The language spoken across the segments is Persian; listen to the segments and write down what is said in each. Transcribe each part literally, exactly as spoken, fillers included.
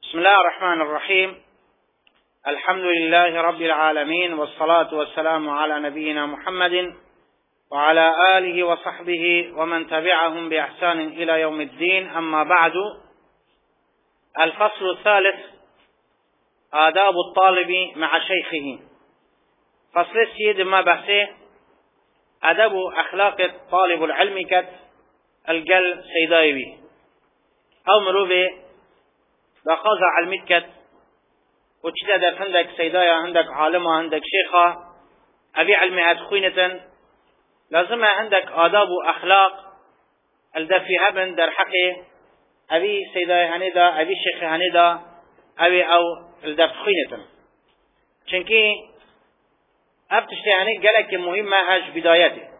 بسم الله الرحمن الرحيم. الحمد لله رب العالمين، والصلاة والسلام على نبينا محمد وعلى آله وصحبه ومن تبعهم بإحسان إلى يوم الدين. أما بعد، الفصل الثالث: آداب الطالب مع شيخه. فصل السيد ما بحثه أدب أخلاق طالب العلم كت الجل سيدايوي أو مروبه دخاز علميت كت وتشتى عندك سيدايا، عندك عالمة، عندك شيخة، أبي علمي أدخينة، لازم عندك آداب وأخلاق الدفي هبن در حقه أبي سيدايا هندا، أبي شيخ هندا، أبي أو الدفخينة. چنكي أبتشتي هنك قالك مهمة هاش بدايته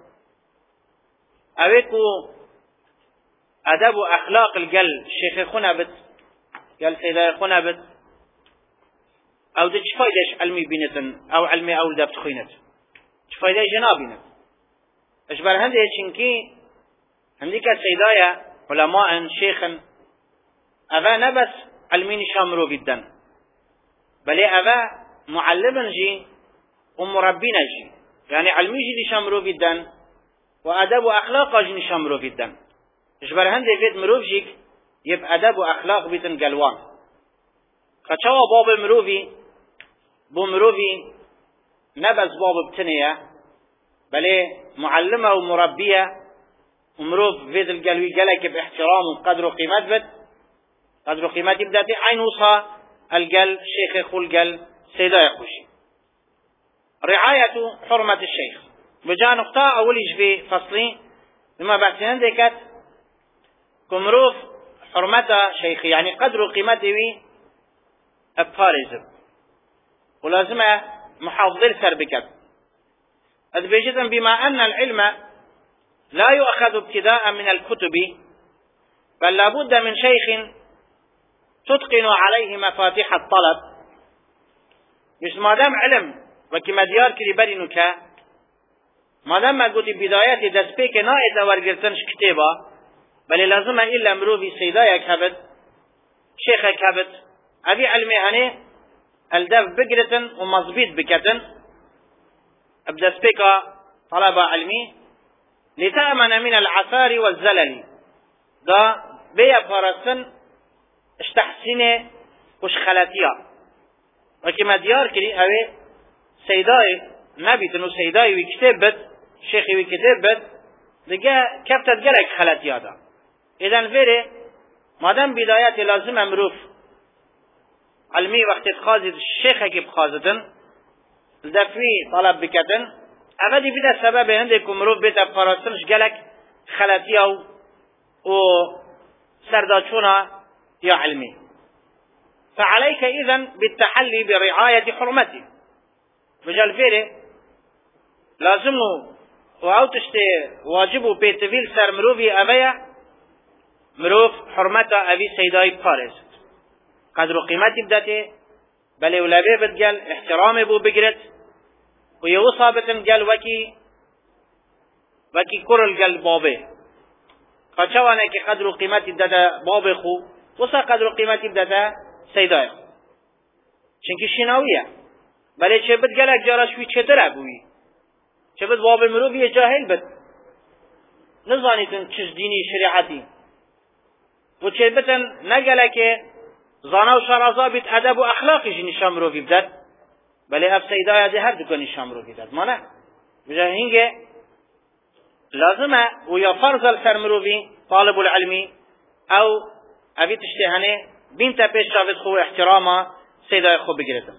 أبيكو أدب وأخلاق القل شيخ خنبت قال سيدايا خنبت أو دي شفايدش علمي بينتن أو علمي أو دبت خينت شفايدش جنابينت أشبر هندي شنكي هنديك سيدايا علماء شيخا أفا نبس علمين شامرو بالدن بل أفا معلم جي ومربين جي، يعني علمي جي شامرو بالدن وأدب وأخلاق جي شامرو بالدن. أشبر هندي فيد مروف جيك يب أدب وأخلاق بيتن قلوان خشوا باب مروفي بو مروفي نبز باب بتنية بل معلمة ومربية ومروف فيد القلوي قالك باحترام وقدر وقيمات بد قدر وقيمات بداتي عين وصى القل شيخ خل قل سيدا يقوشي. رعاية حرمة الشيخ بجا نقطة أوليش في فصلي لما بعتين ديكت كمروف حرمة شيخي، يعني قدر وقيمته بارزب ولازم محافظة سربكت أدبجدا بما أن العلم لا يؤخذ ابتداء من الكتب بل لابد من شيخ تتقن عليه مفاتيح الطلب. مش ما دام علم وكما ديار كلي برينك ما دام ما قلت بدايات دسبيك نائد ورقرتنش كتابة بل لازم إلا مروفي سيدايا كبد شيخ كبد أبي علمي هني الدف بقرة ومضبيط بكتن أبدأ سبيكا طلب علمي لتأمن من العثار والزلل دا بيا فرسن اشتحسينه وش خلاتيا وكما ديار كلي أبي سيداي نبيتن وسيداي ويكتبت شيخي ويكتبت لقى كفتت قلق خلاتيا دا. إذن فيري مادام بدايات لازم امروف علمي وقت خازد الشيخ كيف خازدن الدفوي طلب بكتن أغدي بدا سبب عندك مروف بيتا فراسنش قلق خلاتيا و سرداتشونا يا علمي. فعليك إذن بالتحلي برعاية حرمته مجال فيري لازمه وأو تشتي واجبه بيتفيل سر مروفي أبيع مروف حرمته أبي سيداي بارز قدر قيمتي بداته بل ولابي بتقال احترامي بو بقرت ويوصى بتنقال وكي وكي كرل قال بابي فشوانا كي قدر قيمتي بداته بابي خو وصى قدر قيمتي بداته سيداي چنكي شناوية بل چه بتقالك جارشوي چتر ابوي چه بت باب مروفي جاهل بت نزانيتن چش ديني شريعتي و چه بتن نگله که زانه و شرازا بیت ادب و اخلاقش نشان مروفی بدد بله اف سیدای ده هر دو نشان مروفی بدد ما نه بجا هنگه لازمه و یا فرض السر مروفی طالب العلمی او ابی تشتهنه بینت پیش شاید خو احتراما سیدای خو بگیرد.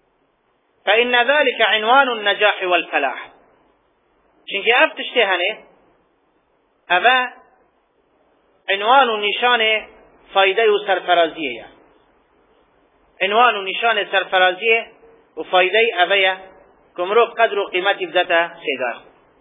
فإن ذلك عنوان النجاح والفلاح چنکه اف تشتهنه اوه عنوان و نشان فایده و سرفرازیه عنوان و نشان سرفرازیه و فایده اوه کمروف قدر و قیمتی بدته سیدار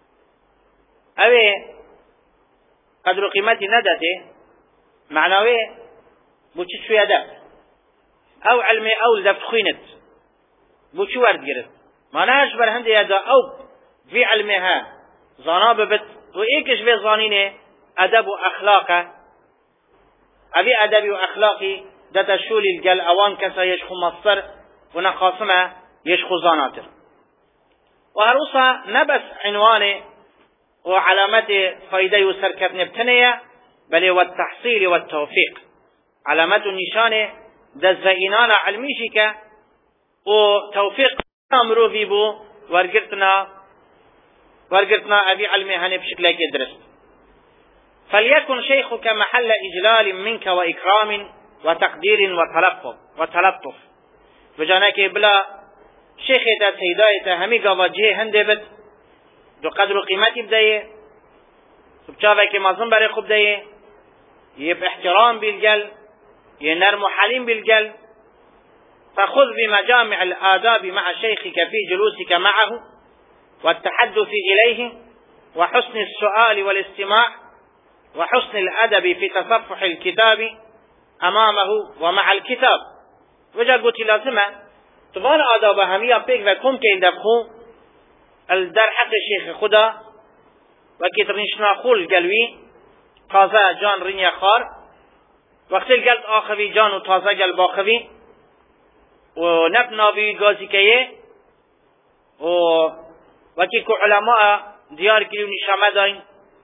اوه قدر و قیمتی ندته معناوه بو چی شویه ده او علمي او دفت خوینت بو چی ورد گرد معناش بر هنده یده او في علمها زانا ببت و ایکش في زانینه ادب و اخلاقه ابي ادبي واخلاقي ده تشولي الجل اوان كسا يشخو مصر ونخاصمه يشخو زاناتر. وهروسا نبس عنوانه وعلامات فايده وسركت نبتنيه بل والتحصيل والتوفيق. علامات النشانه ده زينان علميشك وتوفيق امرو بو ورقرتنا ورقرتنا ابي علمي هني بشكل درس. فليكن شيخك محل اجلال منك واكرام وتقدير وتلطف وتلطف بجانك بلا شيخ تا سيدايته همي قواجه هنده بد دو قدر قيمتي بدايه سبچاوه که مازن برای خوب دایه یه احترام بالجل یه نرم و حلیم بالجل. فخذ بمجامع الآداب مع شيخك في جلوسك معه والتحدث إليه وحسن السؤال والاستماع وحسن الأدب في تصفح الكتاب أمامه ومع الكتاب. وجا قلت لازمه طبعا آداب همية بيك وكم كين دبخو الدر حق الشيخ خدا وكي ترنشنا خول قلوي تازه جان رنيا خار وقت القلب آخوي جان وتازه قلب آخوي ونبنا بي غازي كيه و وكي كو علماء ديار كليو نشامه داين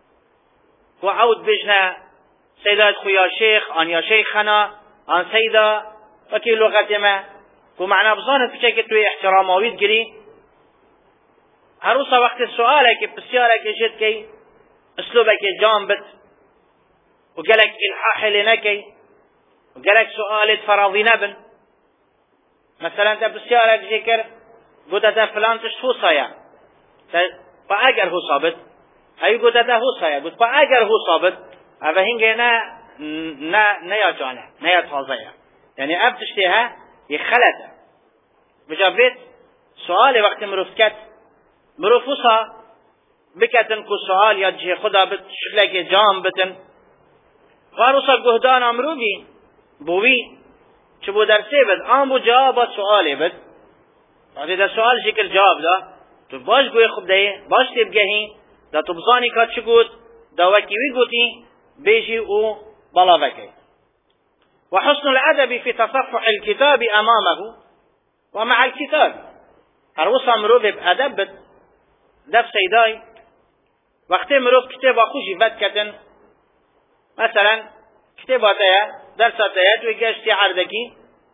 و عود بجنا سيدات خويا شيخ آن يا شيخنا آن سيدا وكي لغت ما كو معنا بزانت بچه توي احترام آويد گري هروسا وقت سؤالك بسيارك جد كي اسلوبك جان بت وقالك الحاح لنكي وقالك سؤالت فراضي نبن مثلا انت بسيارك ذكر قلت انت فلان تشتو صايا فاگر هو صابت اي قلت انت هو صايا قلت فاگر هو صابت اوه هنگه نا نا نيا جانه نيا تازيه يعني اب تشتيها يخلت بجابت سؤال وقت مروفكت مروفوسا بكتن كو سؤال يا جه خدا بت شكلك جام بتن واروسا گهدان امرو بي بوي چه بو درسه بد آن بو جواب سؤاله بد وقتی در سؤال شکل جواب دا تو باش گوی خوب ده باش تبگهی دا تو بزانی که چه گود دا وکیوی گوتی بیشی او بلا وکی. وحسن الادب في تصفح الكتاب امامه ومع الكتاب هروسا مرو بب ادب بد دف سیدای وقتی مرو کتاب خوشی بد کتن مثلا کتابات ایا درسات ایا توی گشتی عردکی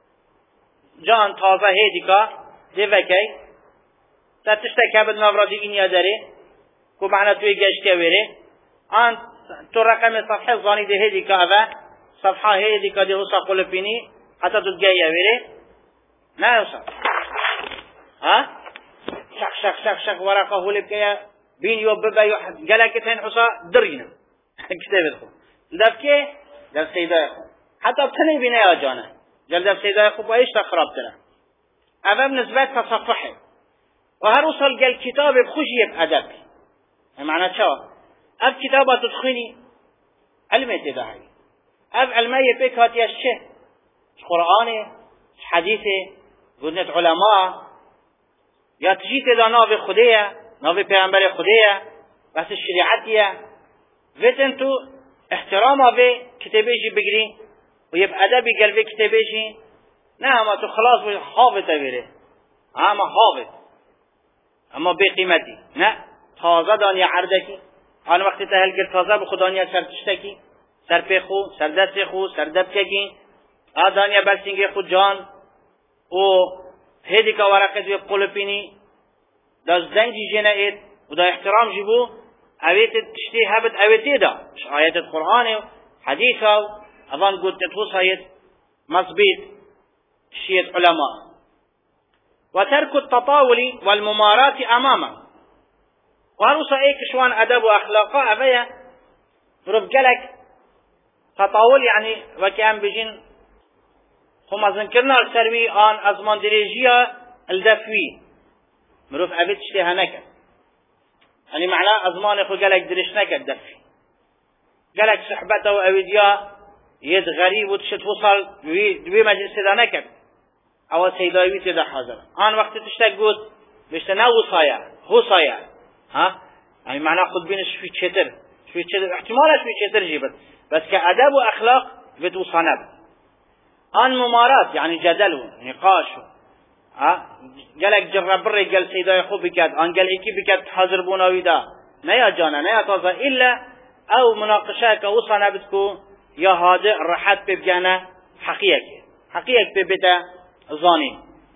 جان تازه هیدیکا دیوکی تا تشتک هبد نورادی اینیا داره کو معنا توی گشتی ویره آن تو رقم صفحه زانی ده هیدیکا اوه صفحه هیدیکا ده حسا قلپینی حتی تو گیا ویره نه حسا ها شخ شخ شخ شخ ورقه هولب کیا بین یو ببا یو گلکتین حسا درینم کتاب خود دفکه در سیدای خوب حتی بتنی بینه یا جانه جل در سیدای خوب و ایش تا خراب تنه اوه بنسبت تصفحه و هر وصل گل کتاب بخوشی ادب معنی چه؟ اب کتابات تدخینی علمه تدهی اب علمه پیک هاتیش چه؟ قرآنه حدیثه گذنت علماء یا تجی تدا ناو خودیه ناو پیغمبر خودیه بس شریعتیه ویتن تو احترام آوه کتابیشی بگیری و یه ادبی قلبی کتابیشی نه اما تو خلاص باید حافظ بگیره اما حافظ اما بی قیمتی نه تازه دانی عردکی آن وقتی تهل کرد تازه به خدانیا سر تشتکی سر پی خو سر دست خو سر دبککی آدانیا بلسینگی خود جان و هیدی که ورقت وی قلپینی دا زنجی جنه اید و دا احترام جبو اویت تشتی هبت اویتی دا آیت القرآن و حدیث و اوان قد تتوص هایت مصبیت شیت علماء و ترک التطاول والممارات امامه و هروسا ای کشوان ادب و اخلاقا اویا رب گلک تطاول یعنی وکی هم بجین خمازن کرنا السروی آن ازمان دریجیا الدفوی مروف اویت تشتی هنکت يعني معناه أزمان خو قالك درش نكد دفي قالك صحبته وأوديا يد غريب وتشت وصل دوي مجلس دا نكد أو سيداوي تدا حاضر آن وقت تشتقود بيشتنا وصايا هو صايا ها يعني معناه خد بينش في تشتر في تشتر احتمالش في تشتر جيبت بس كأدب وأخلاق بيت وصنب آن ممارات يعني جدل ونقاش ها قالك جرب بري قال سيدا خو بكات آن قال إيكي بكات حاضر بوناوي دا نيا جانا نيا تازا إلا أو مناقشة وصنب بتكو يا هذا راحت ببجانا حقيقة حقيقة ببتا ظانين.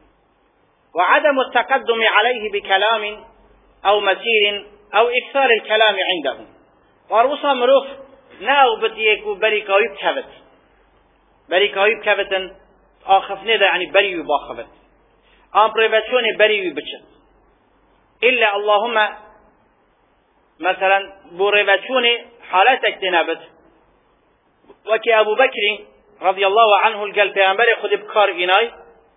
وعدم التقدم عليه بكلام أو مسير أو إكثار الكلام عنده وروصا مروف ناو بتيكو بريكاوي بكبت بريكاوي بكبتن آخفني ده يعني بريوي باخبت آن بريفاتشوني بريوي بچت إلا اللهم مثلا بريفاتشوني حالتك تنابت وكي أبو بكر رضي الله عنه القلب بيعنبري خد بكار إناي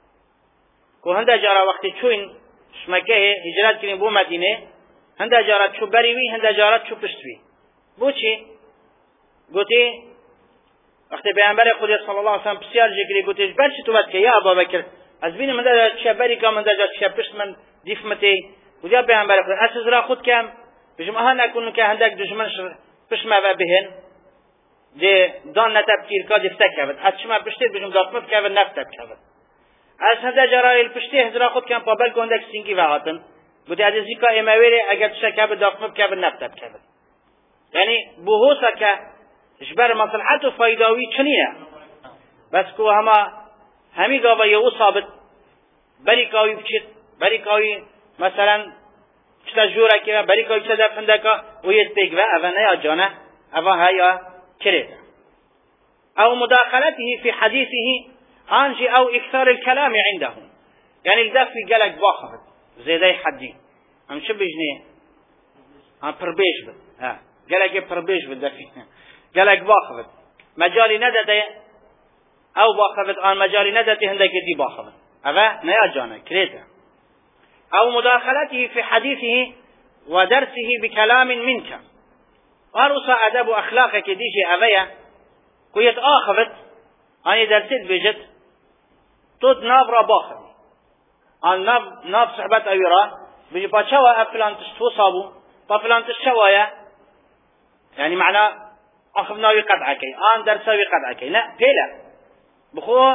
كو هنده جارة وقت چوين شمكه هجرات كرين بو مدينة هنده جارة چو بريوي هنده جارة چو پشتوي بو چي قوتي وقت بيعنبري خد صلى الله عليه وسلم بسيار جكري قوتي برش تو بدك يا أبو بكر از بين من ده چه بريكا من ده چه پشت من ديف متي وجا بيعنبري خد اساس را خود كم بجم اها نكون که هندك دشمن پشت ما بهن ده دان نتبكير كاد يفتكبت اتشما پشتير بجم داخمت كبت نفتب كبت از هنده جرائل پشتی هزرا خود کم پابل کندک سینگی وحاتن بودی از زیکا امویره اگر تشا کبت داخمت کبت نفتب کبت یعنی بوهوسا که جبر مصلحت و فایداوی چنیه بس کو هما همی گاوا یهو ثابت بری کاوی بچید بری کاوی مثلا چتا جورا که بری کاوی چتا دفنده که و یه پیگ و اوه نیا جانه اوه هیا کرده او مداخلته في حديثه انجي او اكثار الكلام عندهم يعني الدفي قالك باخبت زي داي حدي ام شبجني ام بربيش بد ها قالك بربيش بالدفي قالك باخبت مجالي ندد او باخبت ان مجالي ندد هندك دي باخبت افا نيا جانا كريتا او مداخلته في حديثه ودرسه بكلام منك وارسا ادب اخلاقك ديجي افيا كويت اخبت اني درسيت بجد تود ناب را باخذ ان ناب ناب صحبت اويرا بيجي باشوا افلان تشتو صابو فلان تشوايا يعني معناه اخذنا يقطعك ان درسوي قطعك لا بلا بخو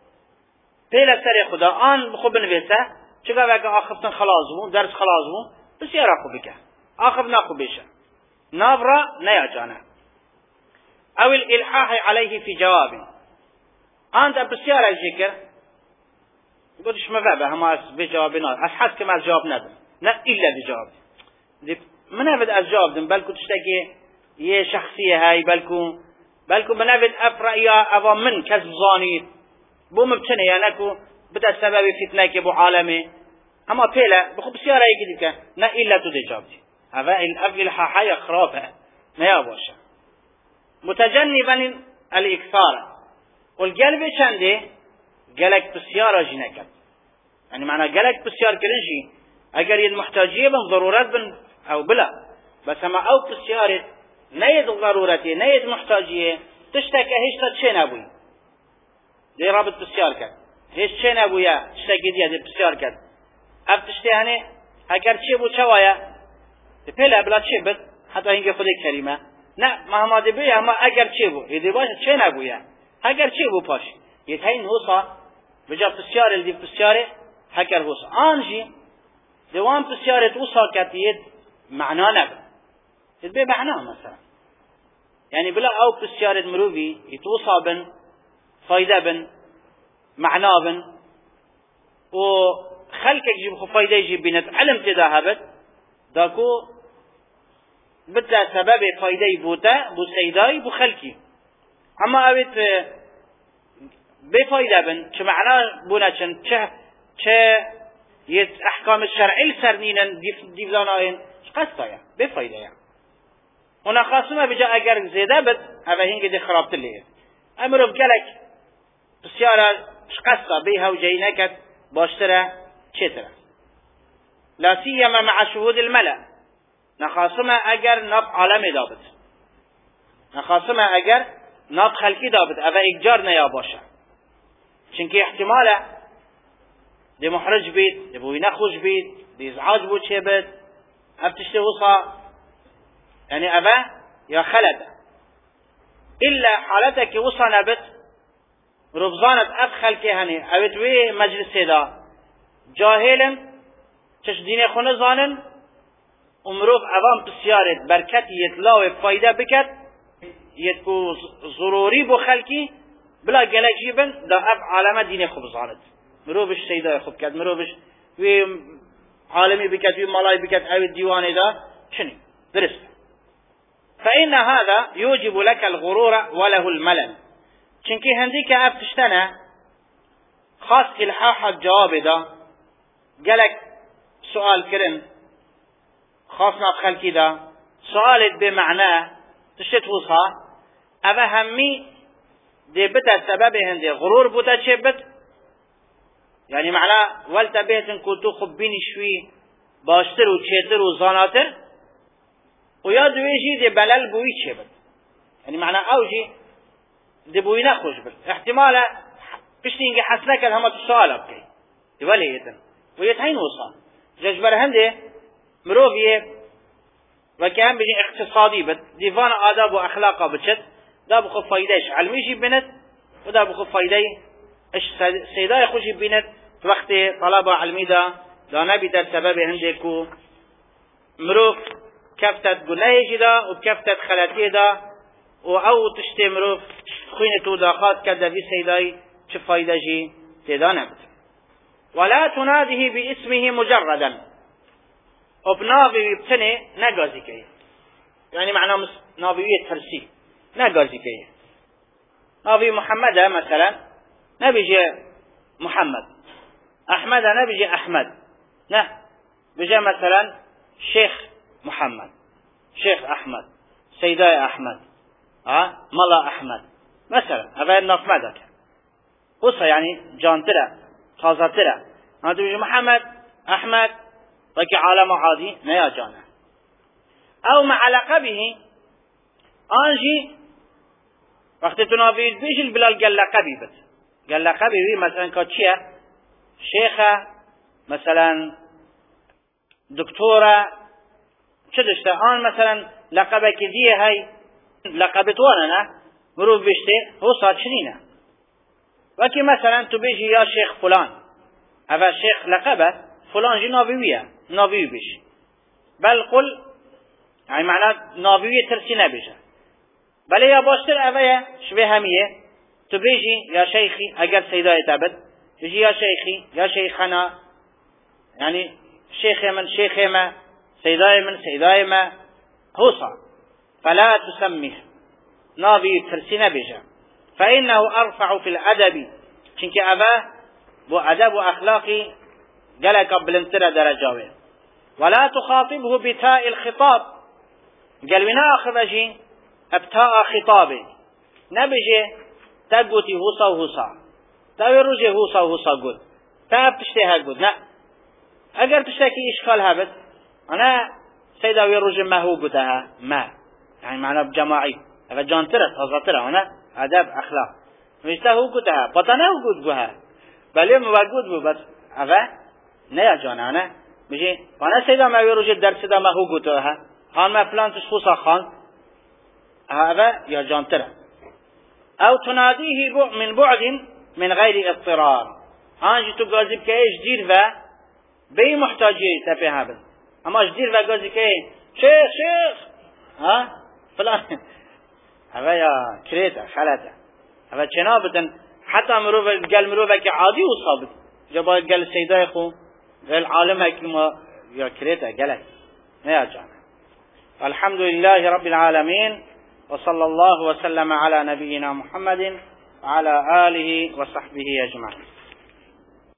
بلا سري خدا ان بخو بنويسه چگا وگه اخذتن خلاص مو درس خلاص مو بس يرا خو بك اخذنا خو بيشه ناب را نيا جانا او الالحاح عليه في جواب انت بسيارة ذكر قلتش ما بقى هم بجوابنا أسحس كما الجواب ندم لا إلا بجواب من أفد الجواب دم بلكو تشتكي يه شخصية هاي بلكو بلكو من أفد أفرأ يا أبا من كذب ظاني بو مبتنى يعني بدأ سبب فتنة كبو عالمي أما بيلا بخو بسيارة يكدك لا إلا تدي جواب هذا الأفل حاحة خرافة ما يابوش متجنبا الإكثار والقلب چنده قلق بسيارة جنكت يعني معنى قلق بسيار كرنجي اگر يد محتاجية بن ضرورات بن او بلا بس اما او بسيارة نيد ضرورتي نيد محتاجية تشتكى هشتا تشين ابوي دي رابط بسيار كت هش تشين ابويا تشتكي دي دي بسيار كت اب تشتي هني اگر چه بو چوايا پلا بلا چه بد حتى هنگه خود كلمة نه مهما دي بي اما اگر چه بو يدي باش تشين ابويا اگر چه بو پاش يتهين هوصا بجا بسيارة اللي بسيارة هكر هوصا آنجي دوام بسيارة وصا كتيد معناه نبا يتبه معناه مثلا يعني بلا او بسيارة مروفي يتوصا بن فايدة بن معناه بن وخلقك جيب خو فايدة يجيب بنت علم تذهبت داكو بتا سبب فايدة بوتا بو سيداي بو خلقي اما اويت بفايدة بن چه معناه بونا چن چه چه يت احكام الشرعي السرنين ديف داناين قصدا يعني بفايدة يعني هنا خاصما بجا اگر زيادة بد هذا هنگه دي خرابت اللي امرو بقالك بسيارة قصدا بيها وجينكت باشترى چترى لا سيما مع شهود الملأ نخاصما اگر ناب عالم دابت نخاصما اگر ناب خلقی دابت اوه اگجار نیا باشه چونکه احتماله دی محرج بید دی بوی نخوش بید دی ازعاج بود چه بید افتشتی وصا یعنی اوه یا خلده إلا حالتك وصنا بت ربزانت أدخل كهني أبت وي مجلس دا جاهلا تشدين خونه زانن ومروف عوام بسيارت بركت يتلاو فايدة بكت يتكو ضروري بو خلقي بلا قلق جيبن دا أب عالمة دين خوب زانت مروفش سيدا خوب كت مروفش وي عالمي بكت وي ملاي بكت أو الديوان دا شنو درست. فإن هذا يوجب لك الغرور وله الملل چونكي هنديك أب تشتنى خاص إلحاح الجواب دا قالك سؤال كرن خاصنا خلقي دا سؤالت بمعناه تشت وصا أبا همي دي بتا سبب هندي غرور بوتا شبت يعني معناه والتا بيتن كنتو خبيني شوي باشتر وشيتر وزاناتر ويا دويجي دي بلال بوي شبت يعني معناه أوجي دي بوي نخوش بل احتمالا بشتينجي حسنك الهمة السؤال بكي دي وليتن ويتحين وصا ججبر هندي مروفيه وكان بيجي اقتصادي بد ديفان آداب وأخلاقه بتشد دا بخو فايدهش علميشي بنت ودا بخو فايده اش سيدا يخوشي بنت وقت طلبة علمي دا دا نبي در سبب هندكو مروف كفتت قناهي دا وكفتت خلاتي دا او تشتي مروف خوينتو داخات كده في سيداي چه فايده جي تيدا نبت. ولا تناده باسمه مجردا وبناوي بتني نغازي كي يعني معناه ناوية ترسي نغازي كي ناوي محمد مثلا نبيجي محمد أحمد نبيجي أحمد نه بيجي مثلا شيخ محمد شيخ أحمد سيداي أحمد ها ملا أحمد مثلا هذا الناس ماذا قصة يعني جانترة خاصترة نبيجي محمد أحمد لكن عالم عادي نيا جانا او مع لقبه انجي وقت تنافيد بيش البلال قال لقبي بس قال لقبي مثلا كاتشيا شيخة مثلا دكتورة شدشت آن مثلا لقبك دي هاي لقبت وانا مروف بيشتي هو صار شنينة وكي مثلا تبيجي يا شيخ فلان هذا الشيخ لقبه فلان جي نافيوية نافيوي بيش بل قل يعني معناه نافيوية ترسي نبيشه بل يا باشتر اوه شبه همية تبيجي يا شيخي اگر سيداي تابد يجي يا شيخي يا شيخنا يعني شيخي من شيخي ما سيداي من سيداي ما هوصا فلا تسميه نافيوية ترسي نبيشه فإنه أرفع في الأدب چنك أباه بو أدب وأخلاقي قالك قبل انترى درجاوه ولا تخاطبه بتاء الخطاب قال بنا أخذ جي ابتاء خطابه نبجي تقوتي هوصا وهوصا تاوي رجي هوصا وهوصا قد تاب تشتيها قد لا اگر تشتكي إشكال هابت أنا سيدا ويرجي ما هو قدها ما يعني معنى بجماعي هذا جانترة هزاترة هنا أدب أخلاق مجتا هو قدها بطنه قد قدها بل يوم وقود بو بس هذا نيا جانا أنا بيجي وانا سيدا ما يروج الدرس دا ما هو قطعها هان ما فلان تشخصا خان هذا يا جانترة او تناديه من بعد من غير اضطرار هان جتو قازب كايش دير ذا بي محتاجي تفي هذا اما جدير ذا قازب كاي شيخ شيخ ها فلان هذا يا كريتا خلاتا هذا جنابة حتى مروفة قال مروفة كعادي وصابت جبا قال سيدا يخو غير عالم هكما يا كريتا قالك يا جانا. الحمد لله رب العالمين وصلى الله وسلم على نبينا محمد وعلى آله وصحبه أجمعين.